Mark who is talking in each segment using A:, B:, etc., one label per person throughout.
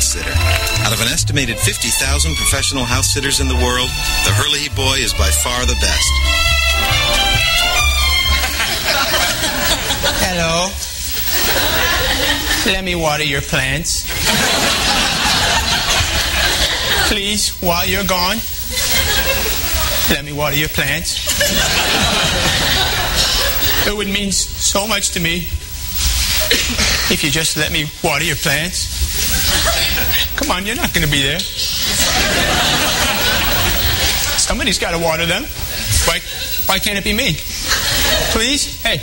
A: house sitter. Out of an estimated 50,000 professional house sitters in the world, the Herlihy boy is by far the best.
B: Hello. Let me water your plants. Please, while you're gone, let me water your plants. It would mean so much to me if you just let me water your plants. Come on, you're not going to be there. Somebody's got to water them. Why can't it be me? Please? Hey.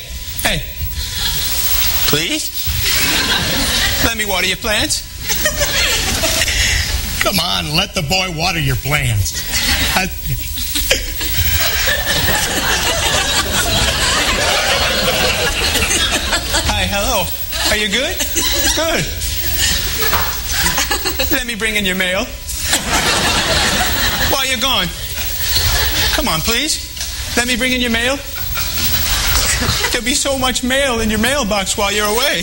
B: Please? Let me water your plants.
C: Come on, let the boy water your plants.
B: Hi, hello. Are you good? Good. Let me bring in your mail. While you're gone. Come on, please. Let me bring in your mail. There'll be so much mail in your mailbox while you're away.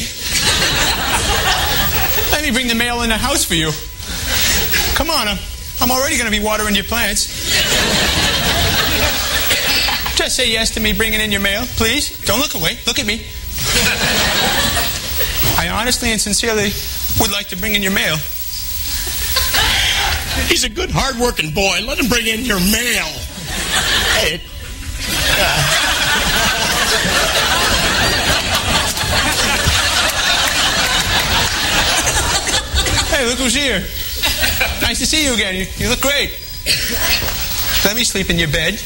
B: Let me bring the mail in the house for you. Come on, I'm already going to be watering your plants. Just say yes to me bringing in your mail, please. Don't look away. Look at me. I honestly and sincerely would like to bring in your mail.
C: He's a good, hard-working boy. Let him bring in your mail.
B: Hey, look who's here. Nice to see you again. You look great. Let me sleep in your bed.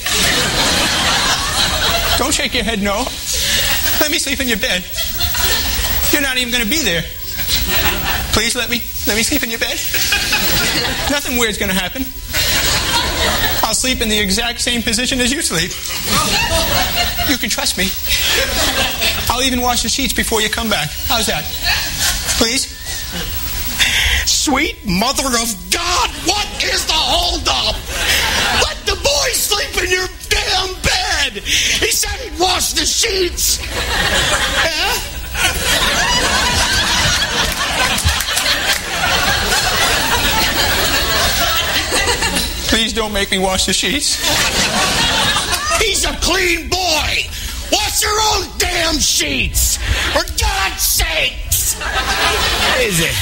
B: Don't shake your head no. Let me sleep in your bed. You're not even going to be there. Please let me sleep in your bed. Nothing weird's going to happen. I'll sleep in the exact same position as you sleep. You can trust me. I'll even wash the sheets before you come back. How's that? Please?
C: Sweet mother of God, what is the holdup? Let the boy sleep in your damn bed. He said he'd wash the sheets. Yeah?
B: Please don't make me wash the sheets.
C: He's a clean boy. Wash your own damn sheets. For God's sakes. What is it?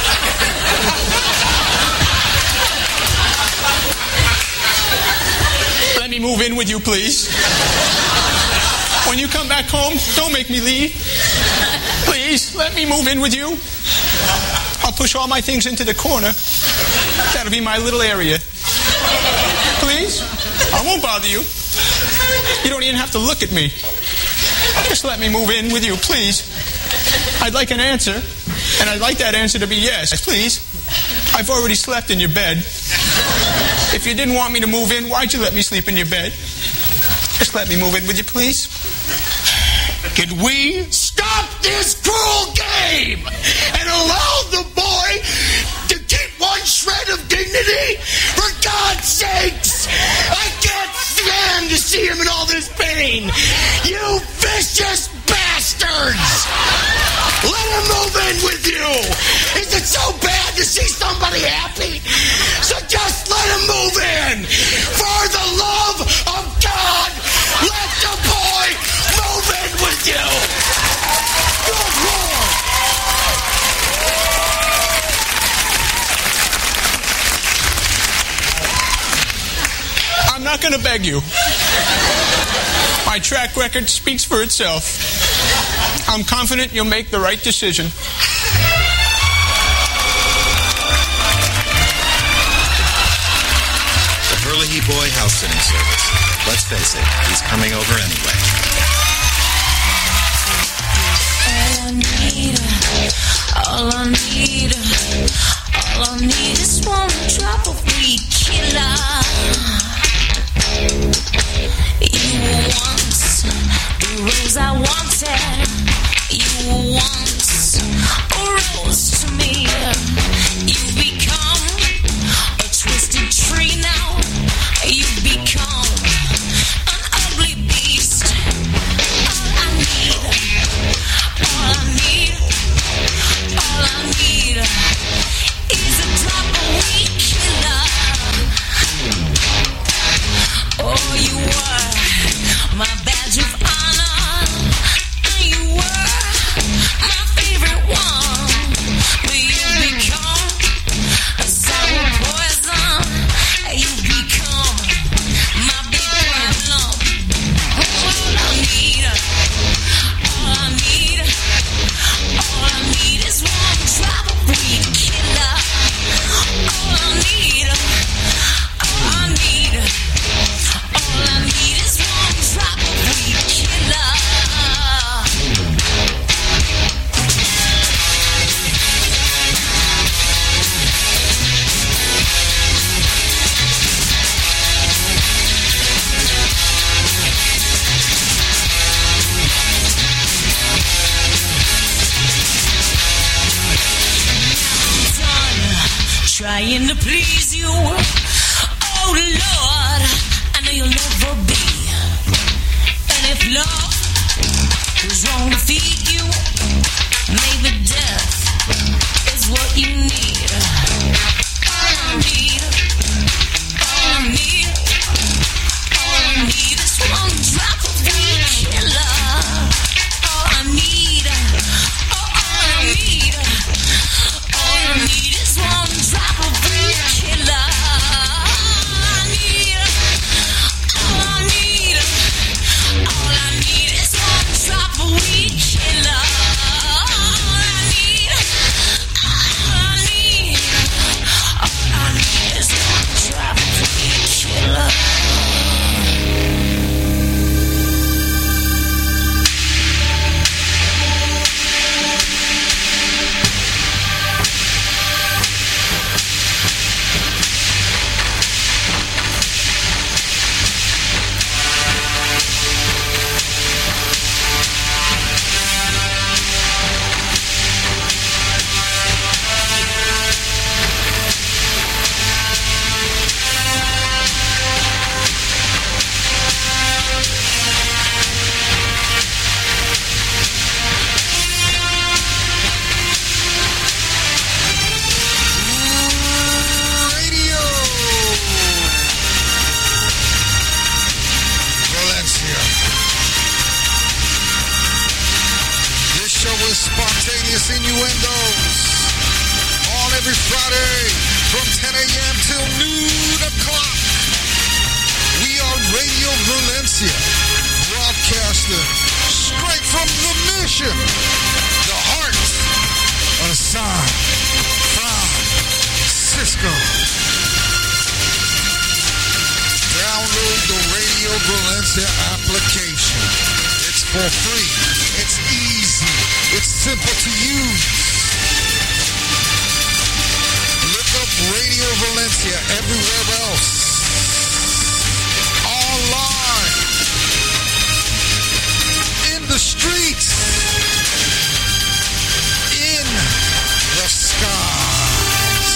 B: Let me move in with you, please. When you come back home, don't make me leave. Please, let me move in with you. I'll push all my things into the corner. That'll be my little area. Please? I won't bother you. You don't even have to look at me. Just let me move in with you, please. I'd like an answer, and I'd like that answer to be yes. Please. I've already slept in your bed. If you didn't want me to move in, why'd you let me sleep in your bed? Just let me move in with you, please.
C: Could we stop this cruel game and allow the boy to keep one shred of dignity? For God's sakes! I can't stand to see him in all this pain! You vicious bastards! Let him move in with you! Is it so bad to see somebody happy? So just let him move in! For the love of God, let the boy move in with you! Good Lord!
B: I'm not going to beg you. My track record speaks for itself. I'm confident you'll make the right decision.
A: The Herlihy Boy House Sitting Service. Let's face it, he's coming over anyway.
D: All I need is one drop of weed killer. You once the rose I wanted. You once a rose to me. You've become a twisted tree now. You've become an ugly beast. All I need trying to please you. Oh Lord, I know you'll never be. And if love is wrong to feed you, maybe death is what you need. All I need, all I need, all I need is one drop of weed killer. All I need, all I need, all I need is one drop of weed killer. All I need, all I need, all I need is one drop of weed killer. All I need, all I need, all I need is one drop of weed killer.
E: Spontaneous innuendos on every Friday from 10 a.m. till noon o'clock. We are Radio Valencia, broadcasting straight from the Mission, the heart of San Francisco. Download the Radio Valencia application. It's for free. It's easy. It's simple to use. Look up Radio Valencia everywhere else. Online. In the streets. In the skies.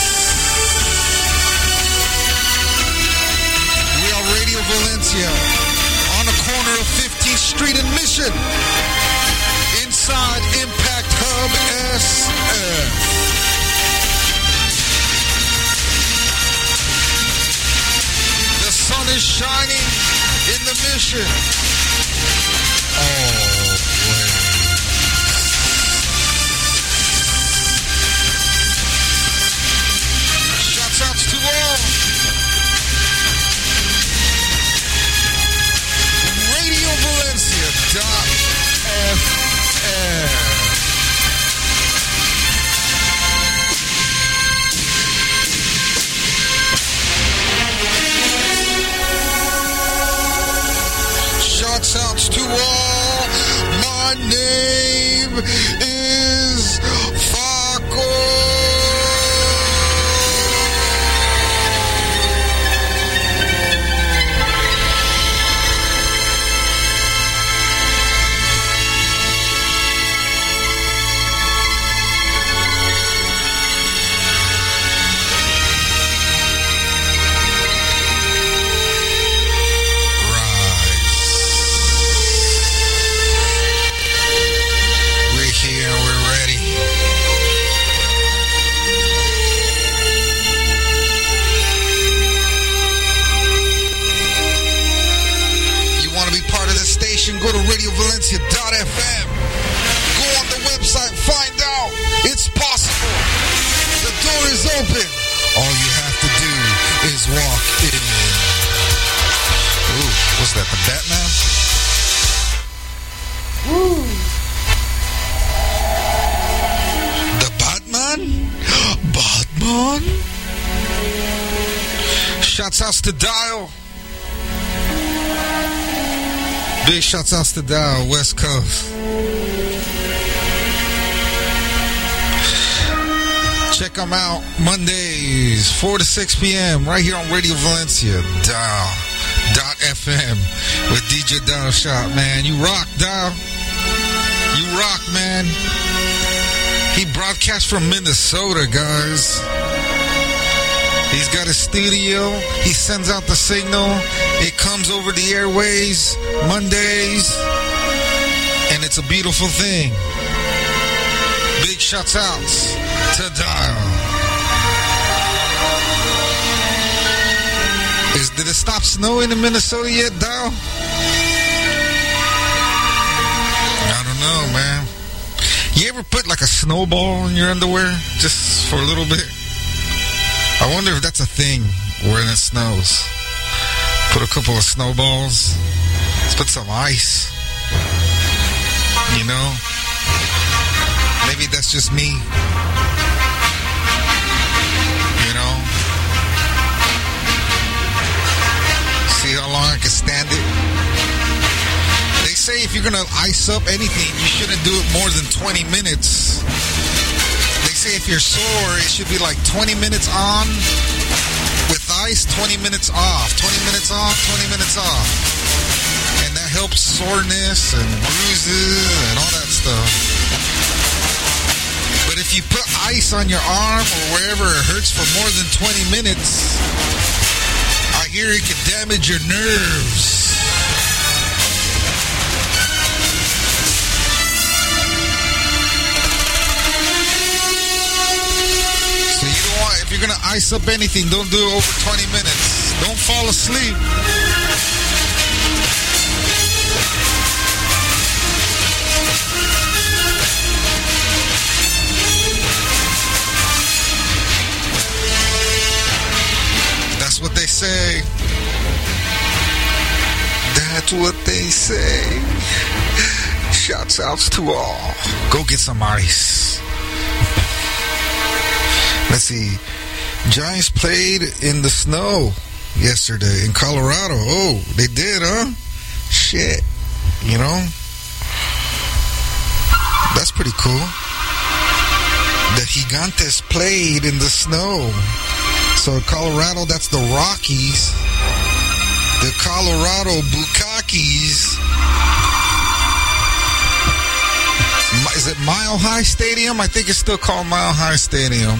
E: We are Radio Valencia on the corner of 15th Street and Mission. Inside Impact Hub SF. The sun is shining in the Mission. Always. Shouts out to all. Radio Valencia.fm. Shouts out to all. My name is Faco. Go to RadioValencia.fm. Go on the website, find out. It's possible. The door is open. All you have to do is walk in. Ooh, what's that, the Batman? Woo. The Batman? Batman? Shouts out to Dial. Big shouts out to Dial, West Coast. Check them out Mondays, 4 to 6 p.m. right here on Radio Valencia, Dial.fm with DJ Dial Shot. Man, you rock, Dial. You rock, man. He broadcasts from Minnesota, guys. He's got his studio. He sends out the signal. It comes over the airways Mondays. And it's a beautiful thing. Big shouts outs to Dial. Did it stop snowing in Minnesota yet, Dial? I don't know, man. You ever put like a snowball in your underwear just for a little bit? I wonder if that's a thing when it snows. Put a couple of snowballs. Let's put some ice. You know? Maybe that's just me. You know? See how long I can stand it? They say if you're going to ice up anything, you shouldn't do it more than 20 minutes. They say if you're sore, it should be like 20 minutes on with ice, 20 minutes off. 20 minutes on, 20 minutes off. And that helps soreness and bruises and all that stuff. But if you put ice on your arm or wherever it hurts for more than 20 minutes, I hear it can damage your nerves. So you don't want, if you're going to ice up anything, don't do it over 20 minutes. Don't fall asleep. That's what they say. That's what they say. Shouts outs to all. Go get some ice. Let's see. Giants played in the snow yesterday in Colorado. Oh, they did, huh? Shit. You know? That's pretty cool. The Gigantes played in the snow. So Colorado, that's the Rockies. The Colorado Bukakis. Is it Mile High Stadium? I think it's still called Mile High Stadium.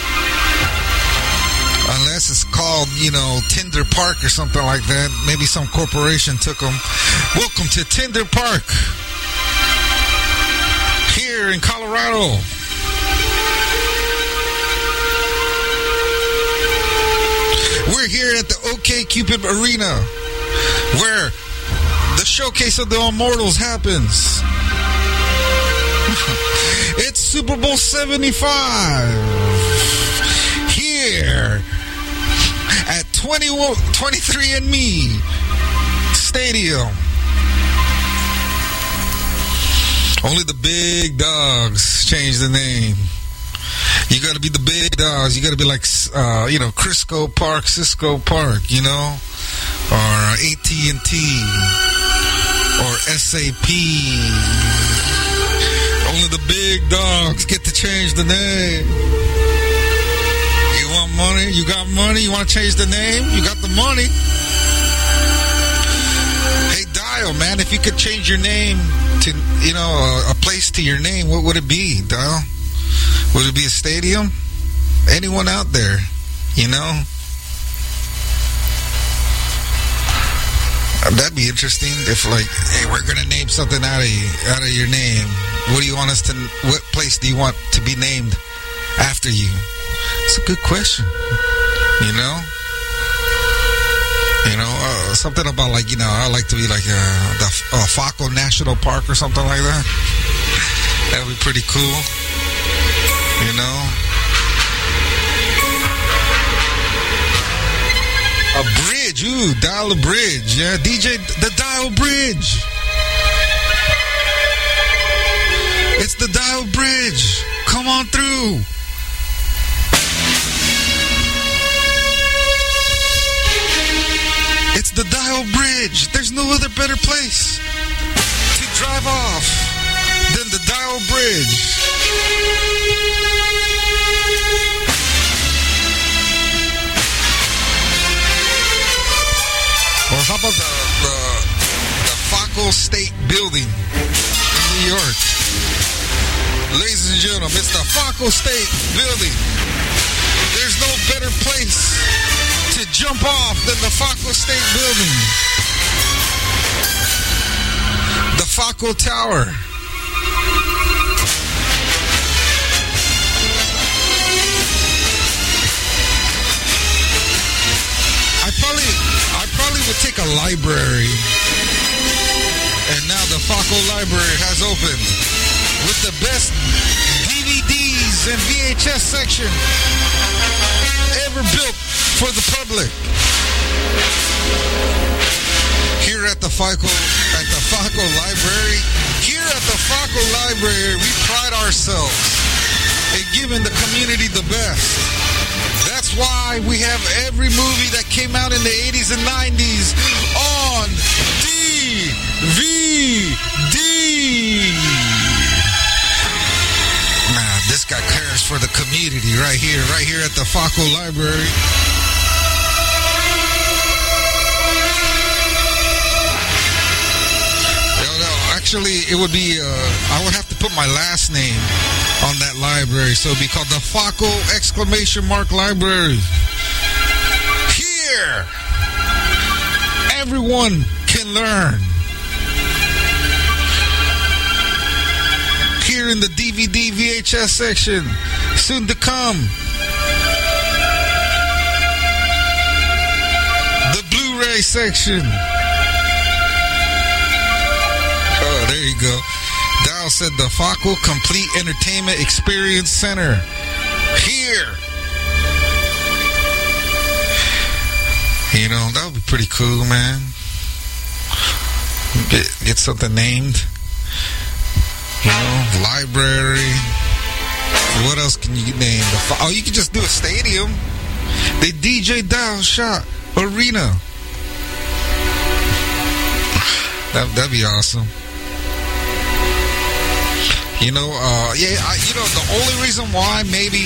E: Unless it's called, you know, Tinder Park or something like that. Maybe some corporation took them. Welcome to Tinder Park. Here in Colorado. We're here at the OK Cupid Arena, where the Showcase of the Immortals happens. It's Super Bowl 75 here at 23andMe Stadium. Only the big dogs change the name. You got to be the big dogs. You got to be like, you know, Cisco Park, you know, or AT&T, or SAP. Only the big dogs get to change the name. You want money? You got money? You want to change the name? You got the money. Hey, Dial, man, if you could change your name to, you know, a place to your name, what would it be, Dial? Would it be a stadium? Anyone out there, you know? That'd be interesting if, like, hey, we're gonna name something out of your name. What do you want us to? What place do you want to be named after you? It's a good question. You know. You know, something about, like, you know, I like to be like the Faco National Park or something like that. That'd be pretty cool. You know? A bridge. Ooh, Dial a bridge. Yeah, DJ, the Dial Bridge. It's the Dial Bridge. Come on through. It's the Dial Bridge. There's no other better place to drive off than the Dial Bridge. Or how about the Faco State Building in New York? Ladies and gentlemen, it's the Faco State Building There's no better place to jump off than the Faco State Building. The Faco Tower. I probably would take a library. And now the Faco Library has opened with the best DVDs and VHS section ever built for the public. Here at the Faco Library, we pride ourselves in giving the community the best. That's why we have every movie that came out in the 80s and 90s on DVD. Nah, this guy cares for the community right here at the Faco Library. Actually, it would be, I would have to put my last name on that library. So it would be called the Faco Library. Here, everyone can learn. Here in the DVD VHS section, soon to come. The Blu-ray section. Oh, there you go. Dow said the Faco Complete Entertainment Experience Center. Here. You know, that would be pretty cool, man. Get something named. You know, library. What else can you name? Oh, you could just do a stadium. The DJ Dow Shot Arena. That'd be awesome. You know, the only reason why maybe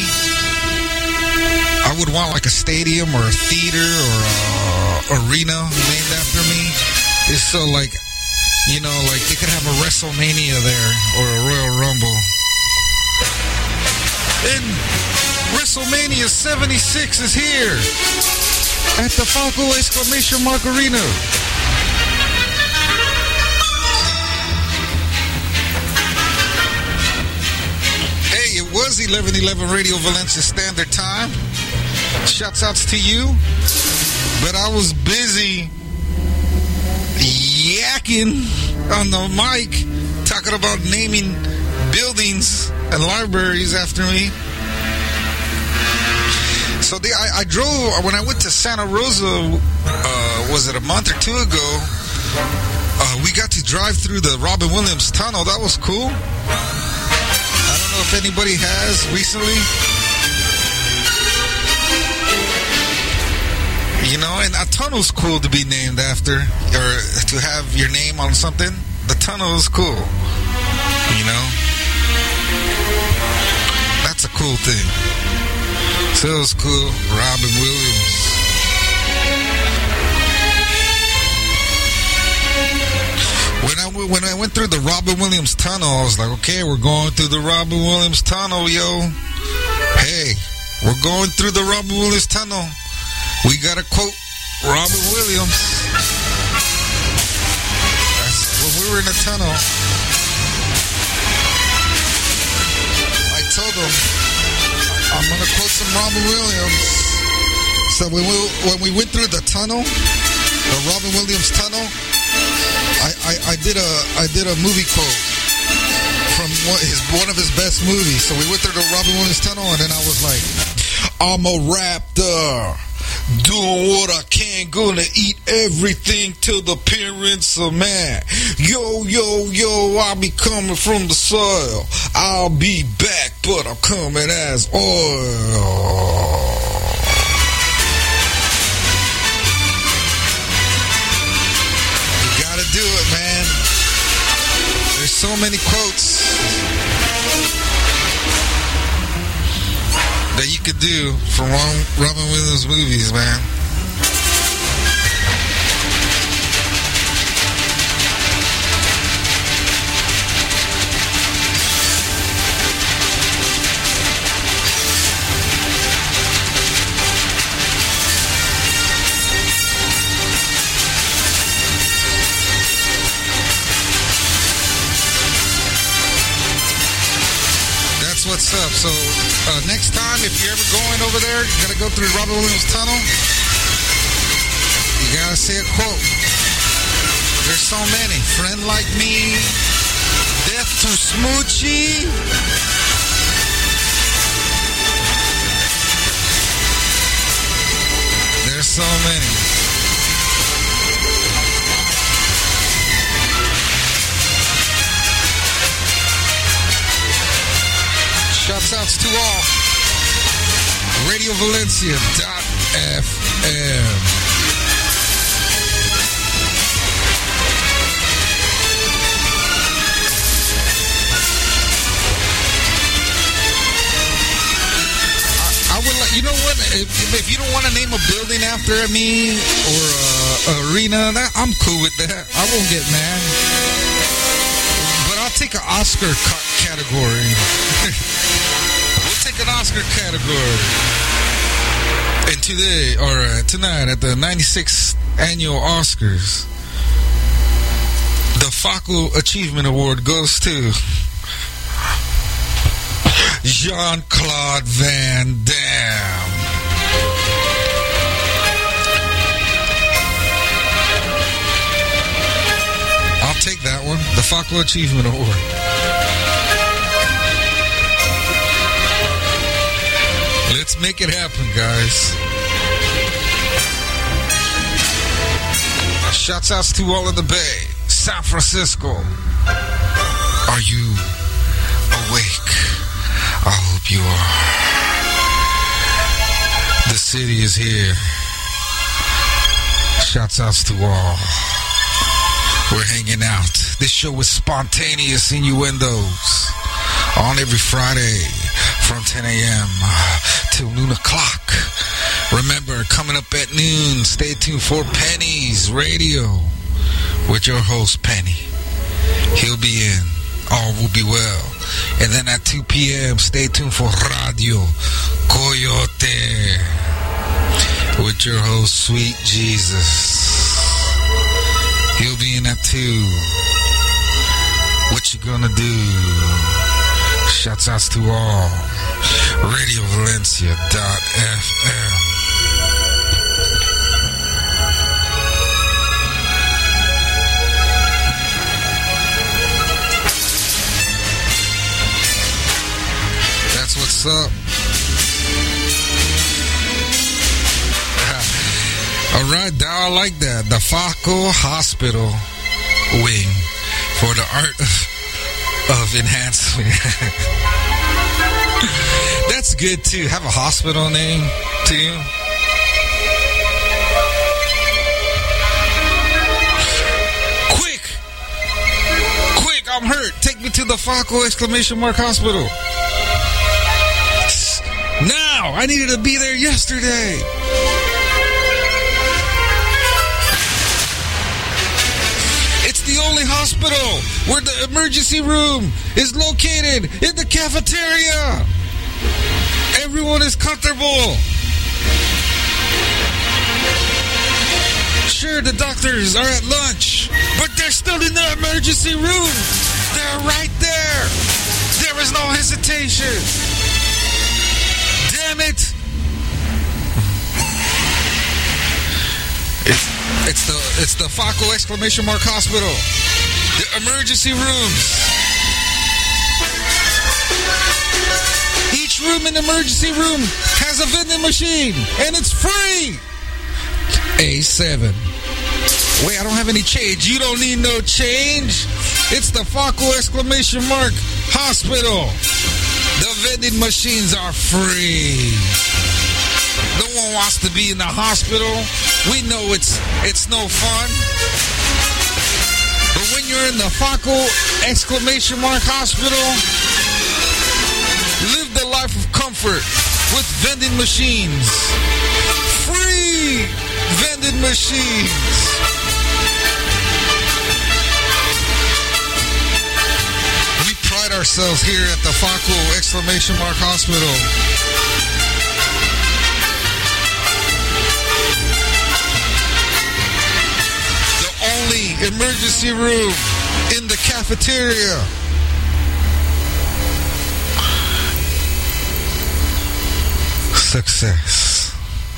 E: I would want like a stadium or a theater or a arena named after me is so like, you know, like they could have a WrestleMania there or a Royal Rumble. And WrestleMania 76 is here at the Faco Arena. It was 11:11 Radio Valencia Standard Time. Shouts outs to you. But I was busy yakking on the mic, talking about naming buildings and libraries after me. So I drove, when I went to Santa Rosa, was it a month or two ago, we got to drive through the Robin Williams Tunnel. That was cool. I don't know if anybody has recently. You know, and a tunnel's cool to be named after, or to have your name on something. The tunnel is cool. You know? That's a cool thing. So it was cool. Robin Williams. When I went through the Robin Williams Tunnel, I was like, okay, we're going through the Robin Williams Tunnel, yo. Hey, we're going through the Robin Williams Tunnel. We got to quote Robin Williams. When we were in the tunnel, I told them, I'm going to quote some Robin Williams. So when we went through the tunnel, the Robin Williams Tunnel, I did a movie quote from one of his best movies. So we went through the Robin Williams Tunnel, and then I was like, I'm a raptor, doing what I can, gonna eat everything till the appearance of man. Yo, yo, yo, I'll be coming from the soil. I'll be back, but I'm coming as oil. Do it, man. There's so many quotes that you could do from Robin Williams movies, man. That's what's up. So next time, if you're ever going over there, you gotta go through Robert Williams Tunnel. You gotta say a quote. There's so many. Friend like me. Death to Smoochie. There's so many. Shouts outs to all. RadioValencia.fm. You know what? If you don't want to name a building after me or a arena, I'm cool with that. I won't get mad. But I'll take an Oscar category. We'll take an Oscar category. And tonight at the 96th annual Oscars, the FACO Achievement Award goes to Jean-Claude Van Damme. I'll take that one. The FACO Achievement Award. Let's make it happen, guys. Shouts outs to all of the Bay. San Francisco. Are you awake? I hope you are. The city is here. Shouts outs to all. We're hanging out. This show is spontaneous innuendos on every Friday from 10 a.m. till noon o'clock. Remember, coming up at noon, stay tuned for Penny's Radio with your host, Penny. He'll be in. All will be well. And then at 2 p.m., stay tuned for Radio Coyote with your host, Sweet Jesus. He'll be in at 2. What you gonna do? Shouts outs to all. RadioValencia.fm. What's up? All right, I like that. The FACO Hospital Wing for the art of enhancement. That's good too. Have a hospital name too. Quick, I'm hurt. Take me to the FACO Hospital. Now! I needed to be there yesterday. It's the only hospital where the emergency room is located in the cafeteria. Everyone is comfortable. Sure, the doctors are at lunch, but they're still in the emergency room. They're right there. There is no hesitation. Damn it! It's the FACO Hospital. The emergency rooms. Each room in the emergency room has a vending machine, and it's free. A7. Wait, I don't have any change. You don't need no change. It's the FACO Hospital. The vending machines are free. No one wants to be in the hospital. We know it's no fun. But when you're in the FACO Hospital, live the life of comfort with vending machines. Free vending machines. Ourselves here at the FACO Hospital. The only emergency room in the cafeteria. Success.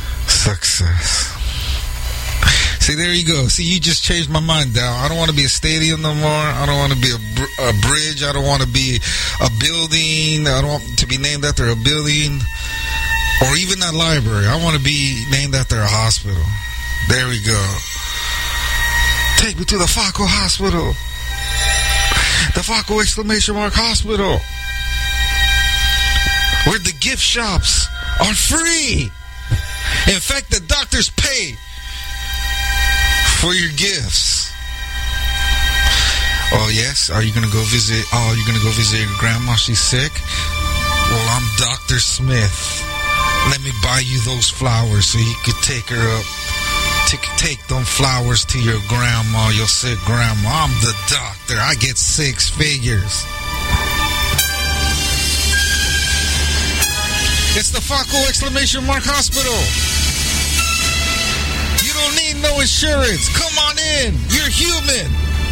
E: See, there you go. See, you just changed my mind, Dow. I don't want to be a stadium no more. I don't want to be a bridge. I don't want to be a building. I don't want to be named after a building or even a library. I want to be named after a hospital. There we go. Take me to the FACO Hospital. The FACO exclamation mark hospital. Where the gift shops are free. In fact, the doctors pay for your gifts. Oh, yes? Are you going to go visit? Oh, you're going to go visit your grandma? She's sick? Well, I'm Dr. Smith. Let me buy you those flowers so you could take her up. Take them flowers to your grandma, your sick grandma. I'm the doctor. I get 6 figures. It's the FACO exclamation mark hospital. You don't need no insurance. Come on in. You're human.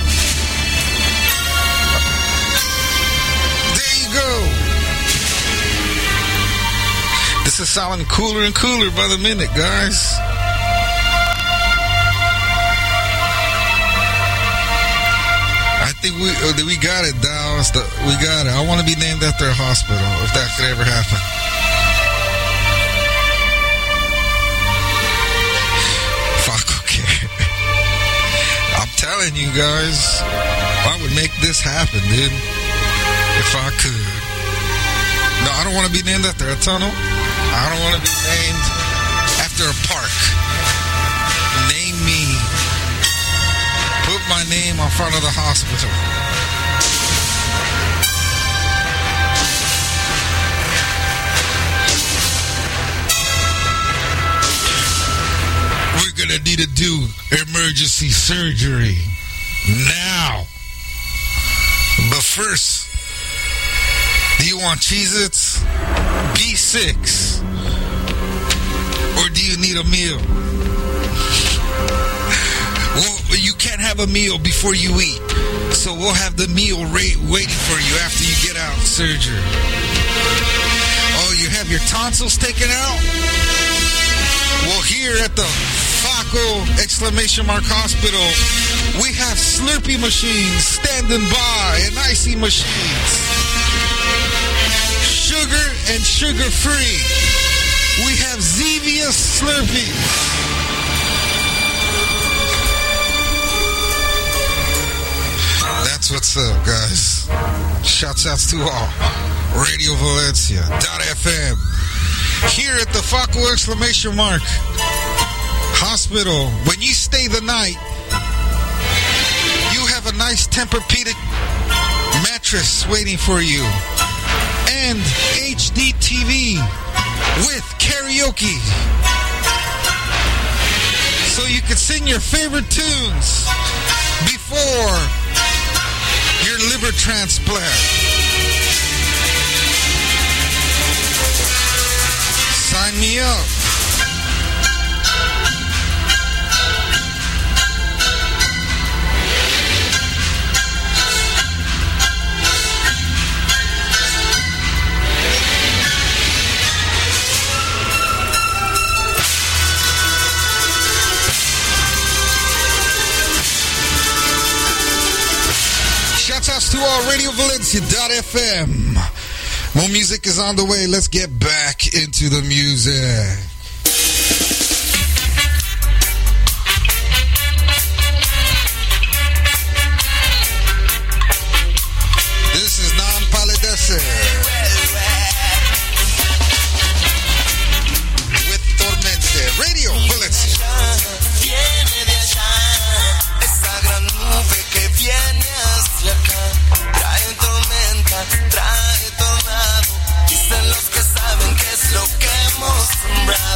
E: There you go. This is sounding cooler and cooler by the minute, guys. I think we got it, Dow. We got it. I want to be named after a hospital, if that could ever happen. I'm telling you guys, I would make this happen, dude. If I could. No, I don't want to be named after a tunnel. I don't want to be named after a park. Name me. Put my name in front of the hospital. We're gonna need to do emergency surgery now. But first, do you want Cheez-Its, B6, or do you need a meal? Well, you can't have a meal before you eat, so we'll have the meal waiting for you after you get out of surgery. Oh, you have your tonsils taken out? Well, here at the FACO exclamation mark hospital, we have Slurpee machines standing by and icy machines. Sugar and sugar-free. We have Zevia Slurpee. That's what's up, guys. Shouts outs to all. Radio Valencia .fm. Here at the FACO exclamation mark hospital, when you stay the night, you have a nice Tempur-Pedic mattress waiting for you. And HD TV with karaoke. So you can sing your favorite tunes before your liver transplant. Sign me up. Shoutouts to all Radio Valencia.fm. More music is on the way. Let's get back into the music. This is Non Palidece with Tormente. Radio Valencia.
F: Trae tormenta, trae tornado. Dicen los que saben qué es lo que hemos sembrado.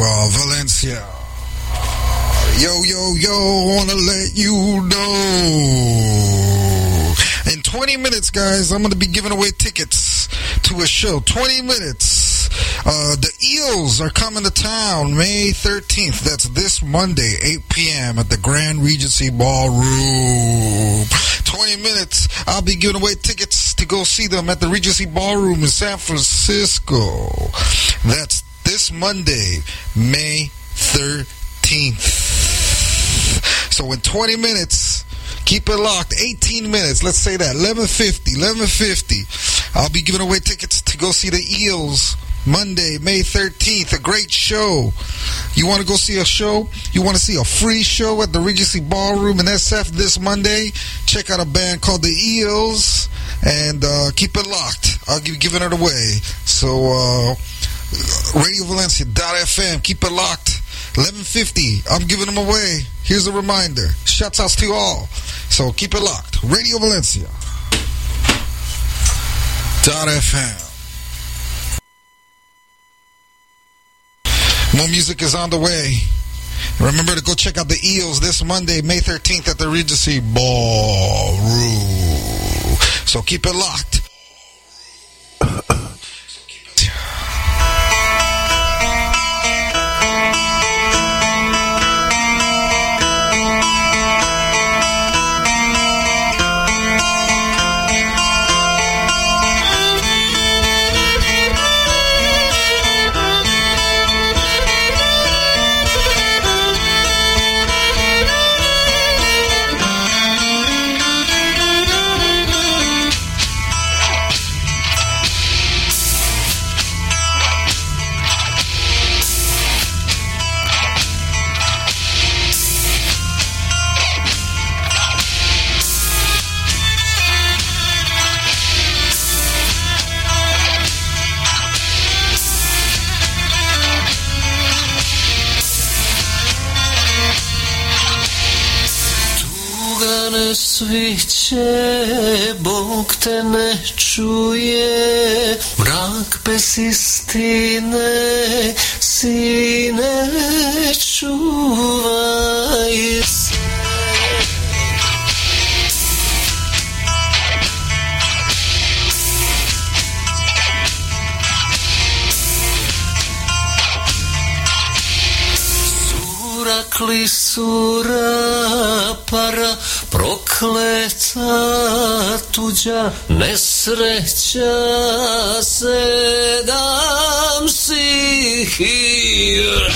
E: Valencia. Yo, wanna let you know. In 20 minutes, guys, I'm going to be giving away tickets to a show. 20 minutes. The Eels are coming to town May 13th. That's this Monday, 8 p.m. at the Grand Regency Ballroom. 20 minutes. I'll be giving away tickets to go see them at the Regency Ballroom in San Francisco. That's this Monday, May 13th. So in 20 minutes, keep it locked. 18 minutes, let's say that. 11:50. I'll be giving away tickets to go see the Eels Monday, May 13th. A great show. You want to go see a show? You want to see a free show at the Regency Ballroom in SF this Monday? Check out a band called the Eels and keep it locked. I'll be giving it away. So, RadioValencia.fm. Keep it locked. 11:50. I'm giving them away. Here's a reminder. Shouts out to you all. So keep it locked. RadioValencia.fm. More music is on the way. Remember to go check out the Eels this Monday, May 13th at the Regency Ballroom. So keep it locked.
F: Sviće, Bog te ne čuje, mrak bez istine, sine, čuvaj se. Surakli sura para, prokleta tuđa nesreća, 7 sihir.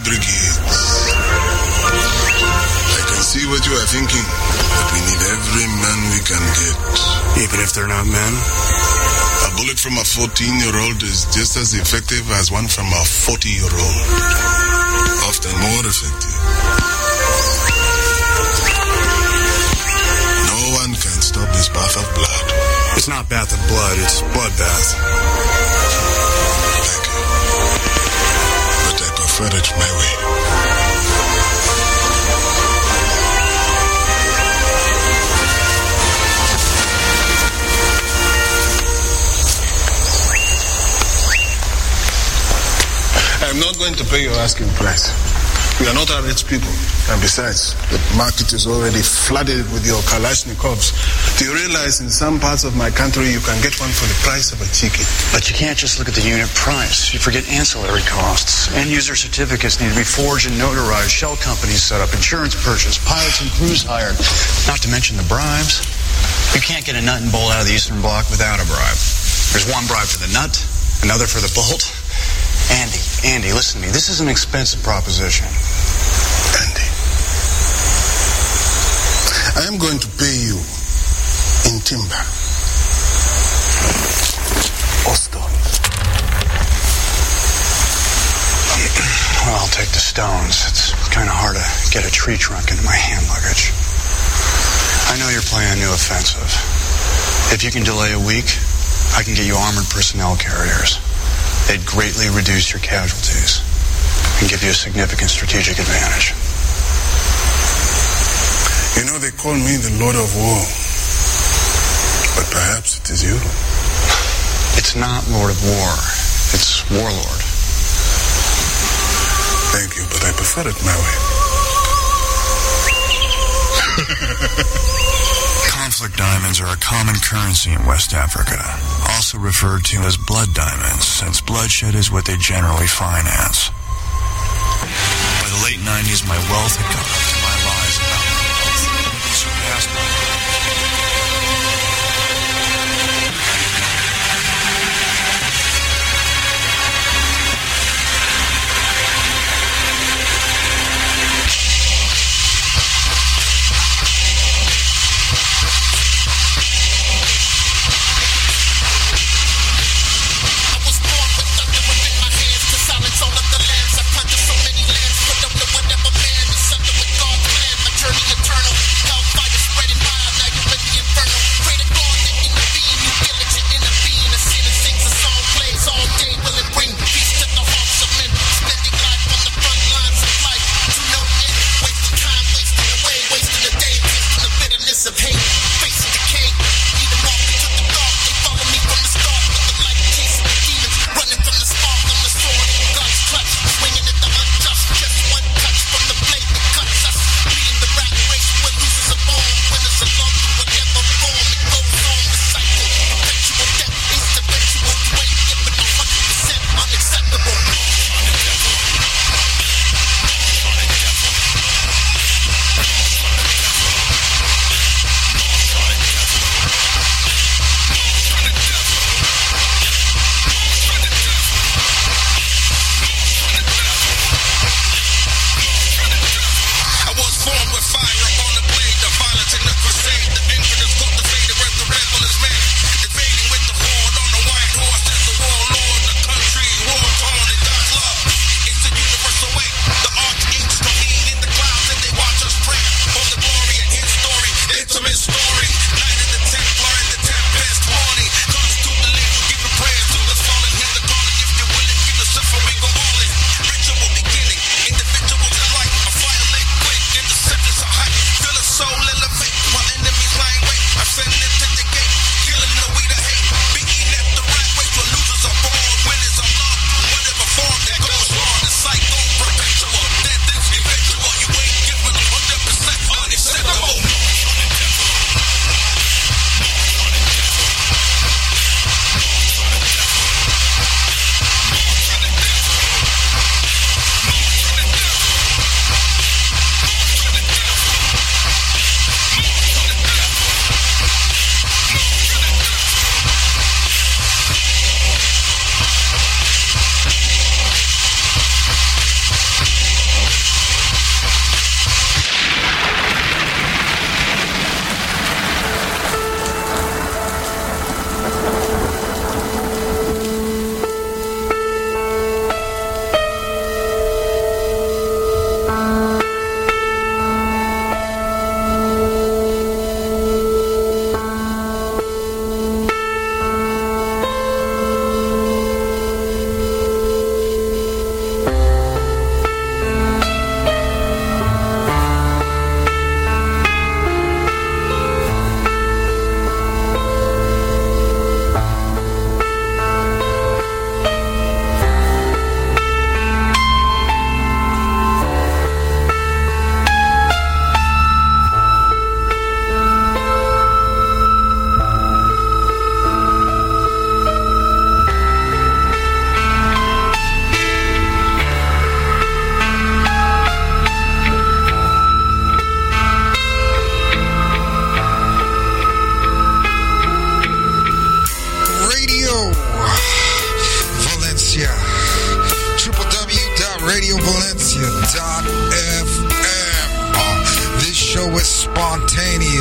G: brigades. I can see what you are thinking, but we need every man we can get.
H: Even if they're not men?
G: A bullet from a 14-year-old is just as effective as one from a 40-year-old. Often more effective. No one can stop this bath of blood.
H: It's not bath of blood, it's bloodbath.
G: Thank you. But I prefer it my way. I'm not going to pay your asking price. We are not rich people. And besides, the market is already flooded with your Kalashnikovs. Do you realize in some parts of my country you can get one for the price of a chicken?
H: But you can't just look at the unit price. You forget ancillary costs. End-user certificates need to be forged and notarized, shell companies set up, insurance purchase, pilots and crews hired, not to mention the bribes. You can't get a nut and bolt out of the Eastern Bloc without a bribe. There's one bribe for the nut, another for the bolt. Andy, listen to me. This is an expensive proposition.
G: Andy, I am going to pay you in timber or stone.
H: Well, I'll take the stones. It's kind of hard to get a tree trunk into my hand luggage. I know you're planning a new offensive. If you can delay a week, I can get you armored personnel carriers. They'd greatly reduce your casualties and give you a significant strategic advantage.
G: You know, they call me the Lord of War. But perhaps it is you.
H: It's not Lord of War. It's Warlord.
G: Thank you, but I prefer it my way.
I: Conflict diamonds are a common currency in West Africa, also referred to as blood diamonds, since bloodshed is what they generally finance. By the late 90s, my wealth had caught up to my lies about my wealth, surpassed my
C: Eternal hellfire spreading my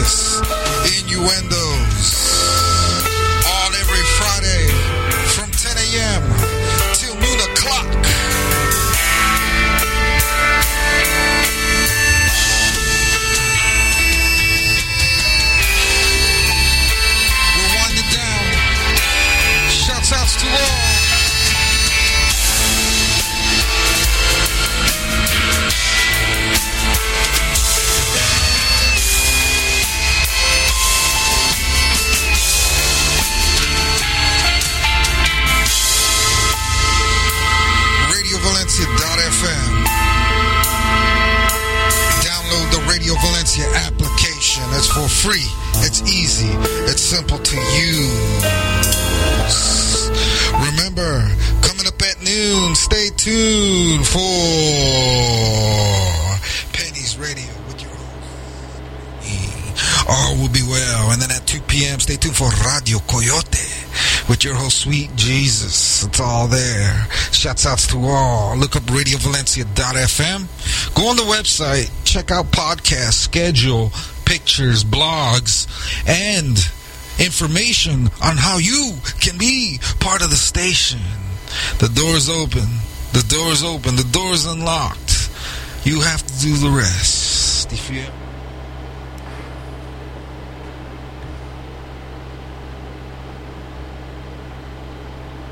E: Racist innuendos. On every Friday from 10 a.m. till noon o'clock. We're winding down. Shouts outs to all. RadioValencia.fm. Download the Radio Valencia application. It's for free. It's easy. It's simple to use. Remember, coming up at noon, stay tuned for Penny's Radio with your host. All will be well. And then at 2 p.m., stay tuned for Radio Coyote with your host, Sweet Jesus. It's all there. Shouts outs to all. Look up RadioValencia.fm. Go on the website. Check out podcasts, schedule, pictures, blogs, and information on how you can be part of the station. The door's open. The door's open. The door's unlocked. You have to do the rest. If you